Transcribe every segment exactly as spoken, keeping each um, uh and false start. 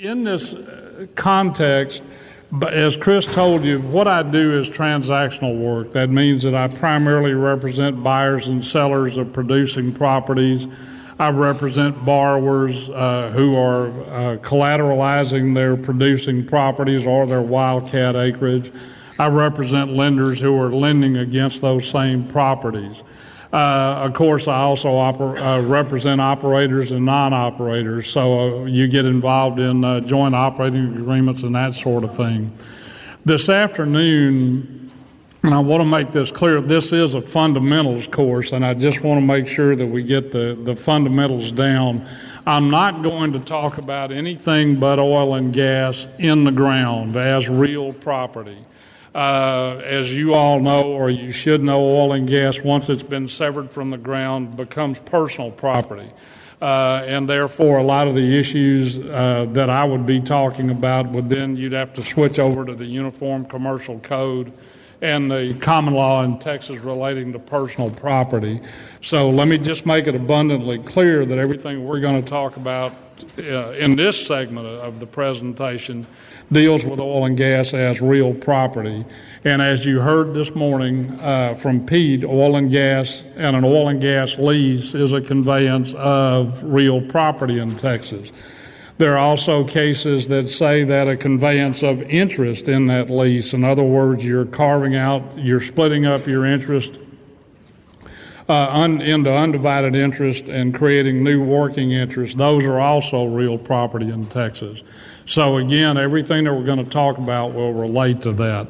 in this context, but as Chris told you, what I do is transactional work. That means that I primarily represent buyers and sellers of producing properties. I represent borrowers uh, who are uh, collateralizing their producing properties or their wildcat acreage. I represent lenders who are lending against those same properties. Uh, of course, I also oper- uh, represent operators and non-operators, so uh, you get involved in uh, joint operating agreements and that sort of thing. This afternoon, and I want to make this clear, this is a fundamentals course, and I just want to make sure that we get the, the fundamentals down. I'm not going to talk about anything but oil and gas in the ground as real property. Uh, as you all know, or you should know, oil and gas, once it's been severed from the ground, becomes personal property. Uh, and therefore, a lot of the issues uh, that I would be talking about would then you'd have to switch over to the Uniform Commercial Code and the common law in Texas relating to personal property. So let me just make it abundantly clear that everything we're going to talk about uh, in this segment of the presentation deals with oil and gas as real property. And as you heard this morning uh, from Pete, oil and gas and an oil and gas lease is a conveyance of real property in Texas. There are also cases that say that a conveyance of interest in that lease, in other words, you're carving out, you're splitting up your interest uh, un, into undivided interest and creating new working interest. Those are also real property in Texas. So again, everything that we're going to talk about will relate to that.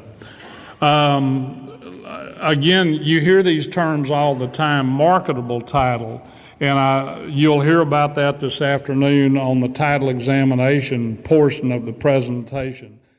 Um, again, you hear these terms all the time, marketable title, and I, you'll hear about that this afternoon on the title examination portion of the presentation.